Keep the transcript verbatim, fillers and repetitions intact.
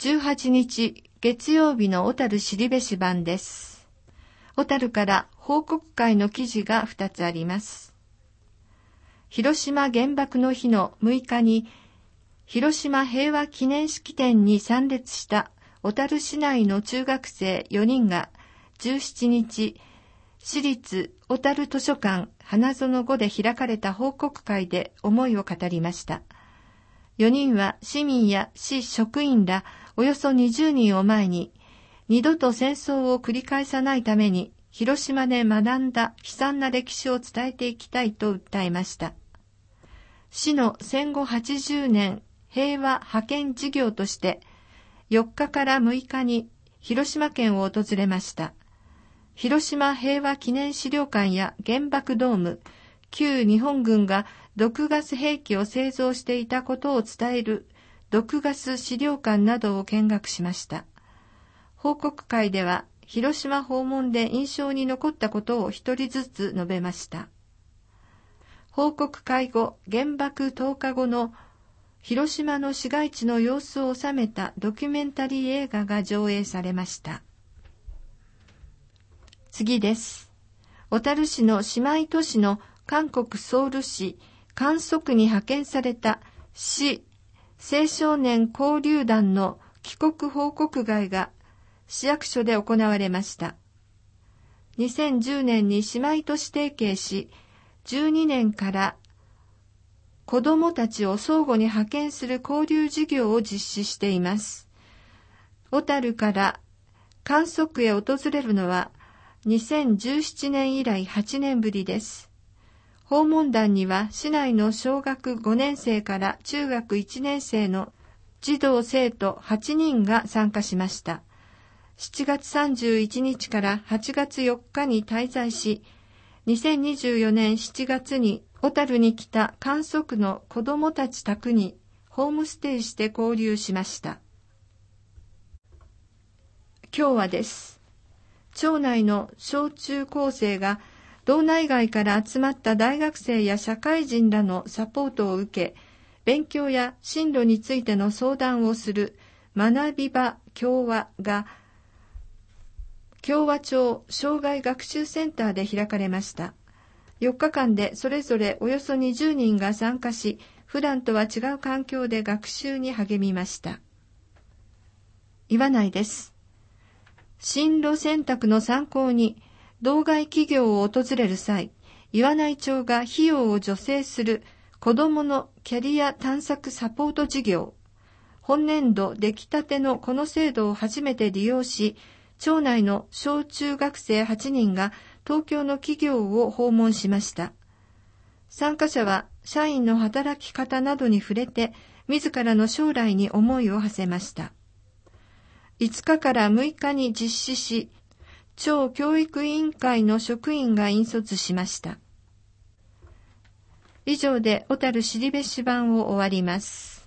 じゅうはちにち月曜日の小樽後志版です。小樽から報告会の記事がふたつあります。広島原爆の日のむいかに、広島平和記念式典に参列した小樽市内の中学生よにんがじゅうしちにち、市立小樽図書館花園ごで開かれた報告会で思いを語りました。よにんは市民や市職員らおよそにじゅうにんを前に、二度と戦争を繰り返さないために広島で学んだ悲惨な歴史を伝えていきたいと訴えました。市の戦後はちじゅうねん平和派遣事業としてよっかからむいかに広島県を訪れました。広島平和記念資料館や原爆ドーム、旧日本軍が毒ガス兵器を製造していたことを伝える毒ガス資料館などを見学しました。報告会では広島訪問で印象に残ったことを一人ずつ述べました。報告会後、原爆とおかごの広島の市街地の様子を収めたドキュメンタリー映画が上映されました。次です。小樽市の姉妹都市の韓国ソウル市甘肅に派遣された市青少年交流団の帰国報告会が市役所で行われました。にせんじゅうねんに姉妹都市提携し、じゅうにねんから子どもたちを相互に派遣する交流事業を実施しています。小樽から甘肅へ訪れるのはにせんじゅうななねん以来はちねんぶりです。訪問団には市内の小学ごねんせいから中学いちねんせいの児童生徒はちにんが参加しました。しちがつさんじゅういちにちからはちがつよっかに滞在し、にせんにじゅうよねんしちがつに小樽に来た甘肅の子どもたち宅にホームステイして交流しました。今日はです。町内の小中高生が道内外から集まった大学生や社会人らのサポートを受け、勉強や進路についての相談をする学び場協和が協和町障害学習センターで開かれました。よっかかんでそれぞれおよそにじゅうにんが参加し、普段とは違う環境で学習に励みました。岩内です。進路選択の参考に、道外企業を訪れる際、岩内町が費用を助成する子どものキャリア探索サポート事業。本年度出来たてのこの制度を初めて利用し、町内の小中学生はちにんが東京の企業を訪問しました。参加者は社員の働き方などに触れて、自らの将来に思いを馳せました。いつかからむいかに実施し、町教育委員会の職員が引率しました。以上で小樽後志版を終わります。